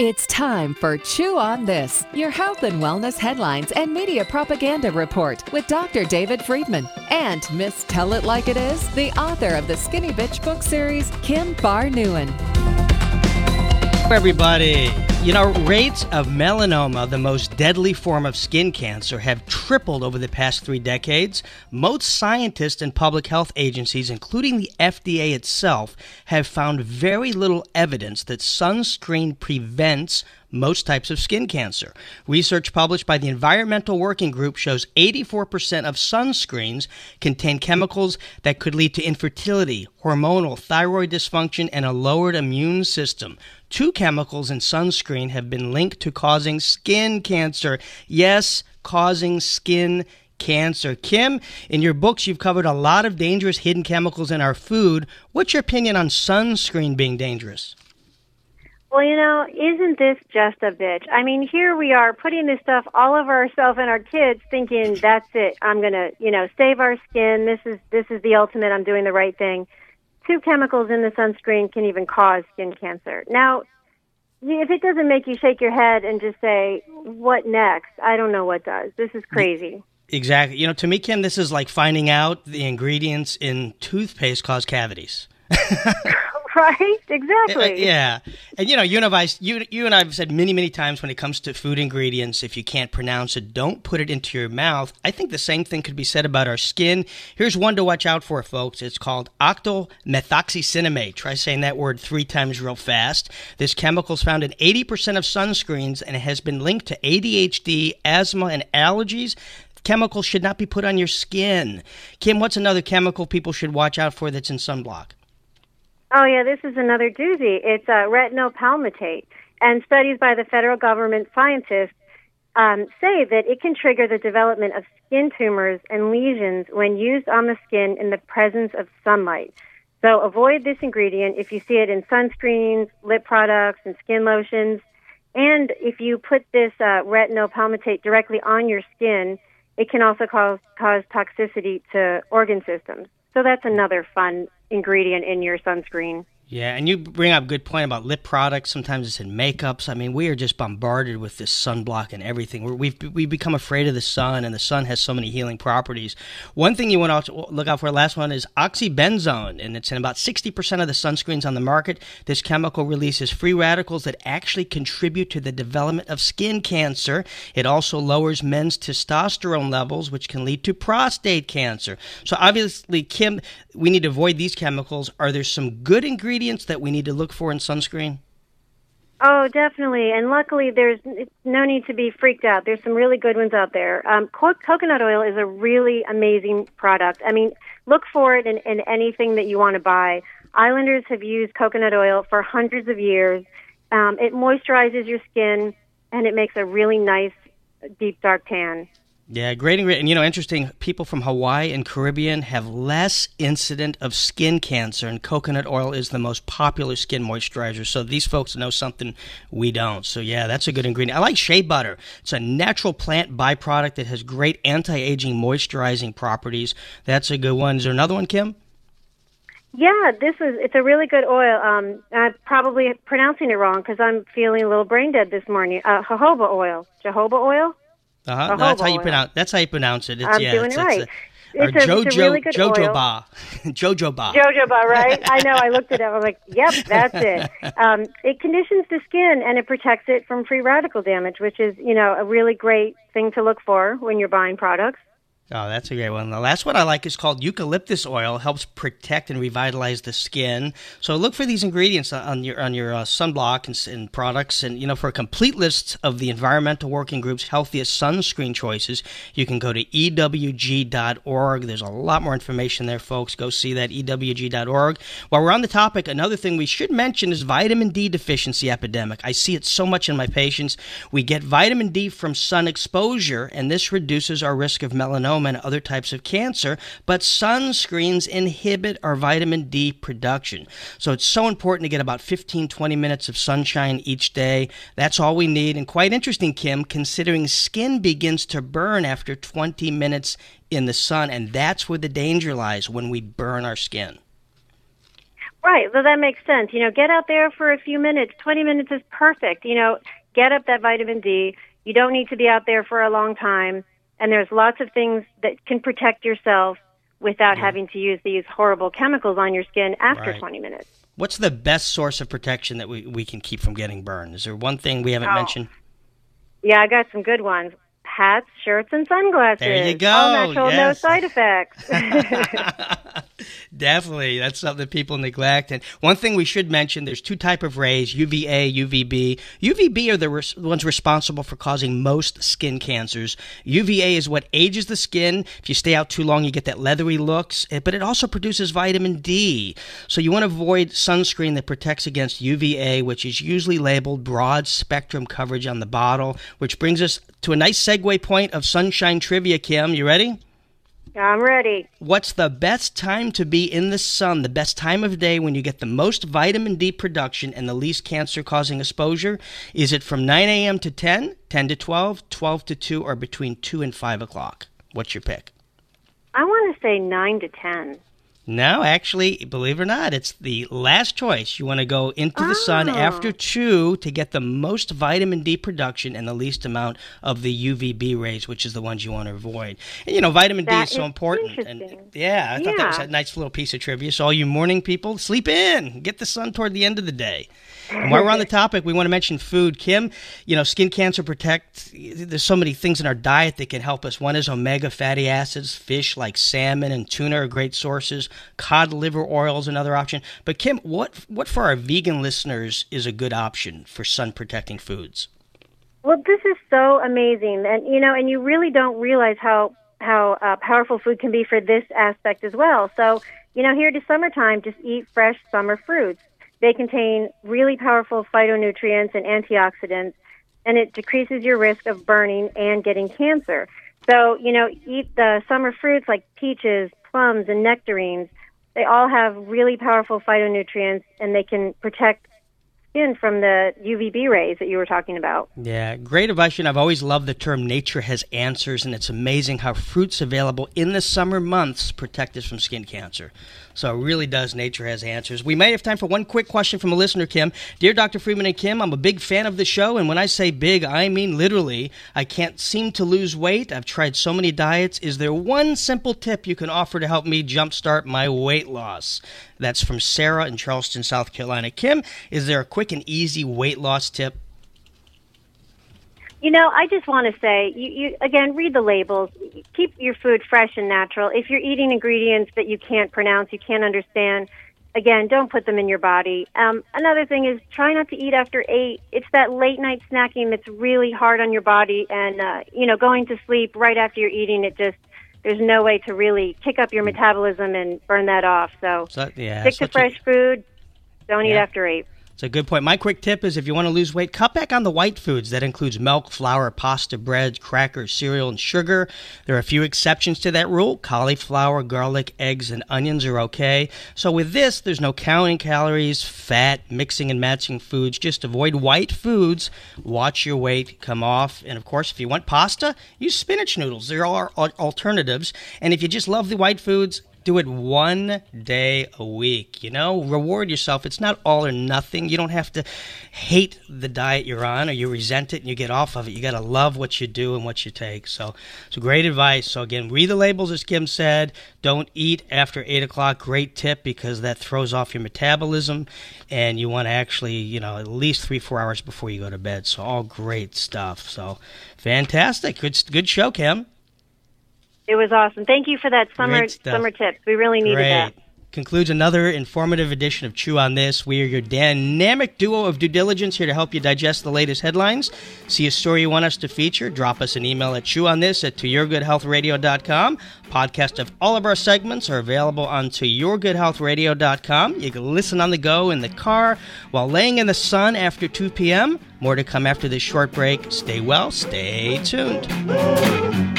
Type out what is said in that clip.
It's time for Chew on This, your health and wellness headlines and media propaganda report with Dr. David Friedman and Miss Tell It Like It Is, the author of the Skinny Bitch book series, Kim Bar-Nguyen. Everybody, rates of melanoma, the most deadly form of skin cancer, have tripled over the past 3 decades. Most scientists and public health agencies, including the FDA itself, have found very little evidence that sunscreen prevents most types of skin cancer. Research published by the Environmental Working Group shows 84% of sunscreens contain chemicals that could lead to infertility, hormonal, thyroid dysfunction, and a lowered immune system. 2 chemicals in sunscreen have been linked to causing skin cancer. Yes, causing skin cancer. Kim, in your books, you've covered a lot of dangerous hidden chemicals in our food. What's your opinion on sunscreen being dangerous? Well, isn't this just a bitch? I mean, here we are putting this stuff all over ourselves and our kids thinking, that's it. I'm going to, save our skin. This is the ultimate. I'm doing the right thing. 2 chemicals in the sunscreen can even cause skin cancer. Now, if it doesn't make you shake your head and just say, what next? I don't know what does. This is crazy. Exactly. To me, Kim, this is like finding out the ingredients in toothpaste cause cavities. Right? Exactly. Yeah. And, you and I have said many, many times when it comes to food ingredients, if you can't pronounce it, don't put it into your mouth. I think the same thing could be said about our skin. Here's one to watch out for, folks. It's called octyl-methoxycinnamate. Try saying that word 3 times real fast. This chemical is found in 80% of sunscreens, and it has been linked to ADHD, asthma, and allergies. Chemicals should not be put on your skin. Kim, what's another chemical people should watch out for that's in sunblock? Oh, yeah, this is another doozy. It's retinol palmitate. And studies by the federal government scientists say that it can trigger the development of skin tumors and lesions when used on the skin in the presence of sunlight. So avoid this ingredient if you see it in sunscreens, lip products, and skin lotions. And if you put this retinol palmitate directly on your skin, it can also cause toxicity to organ systems. So that's another fun ingredient in your sunscreen. Yeah, and you bring up a good point about lip products. Sometimes it's in makeups. I mean, we are just bombarded with this sunblock and everything. We've become afraid of the sun, and the sun has so many healing properties. One thing you want to look out for, last one, is oxybenzone, and it's in about 60% of the sunscreens on the market. This chemical releases free radicals that actually contribute to the development of skin cancer. It also lowers men's testosterone levels, which can lead to prostate cancer. So obviously, Kim, we need to avoid these chemicals. Are there some good ingredients that we need to look for in sunscreen? Oh, definitely. And luckily, there's no need to be freaked out. There's some really good ones out there. Coconut oil is a really amazing product. I mean, look for it in anything that you want to buy. Islanders have used coconut oil for hundreds of years. It moisturizes your skin, and it makes a really nice, deep, dark tan. Yeah, great ingredient. And, interesting, people from Hawaii and Caribbean have less incident of skin cancer, and coconut oil is the most popular skin moisturizer. So these folks know something we don't. So, yeah, that's a good ingredient. I like shea butter. It's a natural plant byproduct that has great anti-aging moisturizing properties. That's a good one. Is there another one, Kim? Yeah, it's a really good oil. I'm probably pronouncing it wrong because I'm feeling a little brain dead this morning. Jojoba oil. Jojoba oil? No, that's how you pronounce. That's how you pronounce it. I'm doing it right. It's a really good jojoba. oil. Jojoba. Jojoba, right? I know. I looked it up. I'm like, yep, that's it. It conditions the skin and it protects it from free radical damage, which is, a really great thing to look for when you're buying products. Oh, that's a great one. The last one I like is called eucalyptus oil. Helps protect and revitalize the skin. So look for these ingredients on your sunblock and products. And, for a complete list of the Environmental Working Group's healthiest sunscreen choices, you can go to EWG.org. There's a lot more information there, folks. Go see that, EWG.org. While we're on the topic, another thing we should mention is vitamin D deficiency epidemic. I see it so much in my patients. We get vitamin D from sun exposure, and this reduces our risk of melanoma and other types of cancer, but sunscreens inhibit our vitamin D production. So it's so important to get about 15-20 minutes of sunshine each day. That's all we need. And quite interesting, Kim, considering skin begins to burn after 20 minutes in the sun, and that's where the danger lies, when we burn our skin. Right. Well, that makes sense. Get out there for a few minutes. 20 minutes is perfect. Get up that vitamin D. You don't need to be out there for a long time. And there's lots of things that can protect yourself without having to use these horrible chemicals on your skin after 20 minutes. What's the best source of protection that we can keep from getting burned? Is there one thing we haven't mentioned? Yeah, I got some good ones. Hats, shirts, and sunglasses. There you go. All natural, no side effects. Definitely. That's something that people neglect. And one thing we should mention, there's two types of rays, UVA, UVB. UVB are the ones responsible for causing most skin cancers. UVA is what ages the skin. If you stay out too long, you get that leathery looks. But it also produces vitamin D. So you want to avoid sunscreen that protects against UVA, which is usually labeled broad spectrum coverage on the bottle, which brings us to a nice segue point of sunshine trivia, Kim. You ready? I'm ready. What's the best time to be in the sun, the best time of day when you get the most vitamin D production and the least cancer-causing exposure? Is it from 9 a.m. to 10, 10 to 12, 12 to 2, or between 2 and 5 o'clock? What's your pick? I want to say 9 to 10. No, actually, believe it or not, it's the last choice. You want to go into the sun after 2 to get the most vitamin D production and the least amount of the UVB rays, which is the ones you want to avoid. And, vitamin D is so important. And I thought that was a nice little piece of trivia. So all you morning people, sleep in. Get the sun toward the end of the day. And while we're on the topic, we want to mention food. Kim, Skin Cancer Protect, there's so many things in our diet that can help us. One is omega fatty acids. Fish like salmon and tuna are great sources. Cod liver oil is another option. But Kim, what for our vegan listeners is a good option for sun-protecting foods? Well, this is so amazing. And, and you really don't realize how powerful food can be for this aspect as well. So, here to summertime, just eat fresh summer fruits. They contain really powerful phytonutrients and antioxidants, and it decreases your risk of burning and getting cancer. So, eat the summer fruits like peaches, plums, and nectarines. They all have really powerful phytonutrients, and they can protect skin from the UVB rays that you were talking about. Yeah, great advice. I've always loved the term nature has answers, and it's amazing how fruits available in the summer months protect us from skin cancer. So it really does. Nature has answers. We may have time for one quick question from a listener, Kim. Dear Dr. Friedman and Kim, I'm a big fan of the show, and when I say big, I mean literally. I can't seem to lose weight. I've tried so many diets. Is there one simple tip you can offer to help me jumpstart my weight loss? That's from Sarah in Charleston, South Carolina. Kim, is there a quick and easy weight loss tip? I just want to say, you again, read the labels. Keep your food fresh and natural. If you're eating ingredients that you can't pronounce, you can't understand, again, don't put them in your body. Another thing is try not to eat after 8. It's that late night snacking that's really hard on your body. And, going to sleep right after you're eating, there's no way to really kick up your metabolism and burn that off. So stick to fresh food. Don't eat after 8. It's a good point. My quick tip is if you want to lose weight, cut back on the white foods. That includes milk, flour, pasta, bread, crackers, cereal, and sugar. There are a few exceptions to that rule. Cauliflower, garlic, eggs, and onions are okay. So with this, there's no counting calories, fat, mixing and matching foods. Just avoid white foods. Watch your weight come off. And, of course, if you want pasta, use spinach noodles. There are alternatives. And if you just love the white foods, do it one day a week, Reward yourself. It's not all or nothing. You don't have to hate the diet you're on or you resent it and you get off of it. You got to love what you do and what you take. So it's great advice. So, again, read the labels, as Kim said. Don't eat after 8 o'clock. Great tip because that throws off your metabolism. And you want to actually, at least 3-4 hours before you go to bed. So all great stuff. So fantastic. Good show, Kim. It was awesome. Thank you for that summer tips. We really needed that. Concludes another informative edition of Chew on This. We are your dynamic duo of due diligence here to help you digest the latest headlines. See a story you want us to feature? Drop us an email at chewonthis@toyourgoodhealthradio.com. Podcast of all of our segments are available on toyourgoodhealthradio.com. You can listen on the go, in the car, while laying in the sun after 2 p.m. More to come after this short break. Stay well. Stay tuned.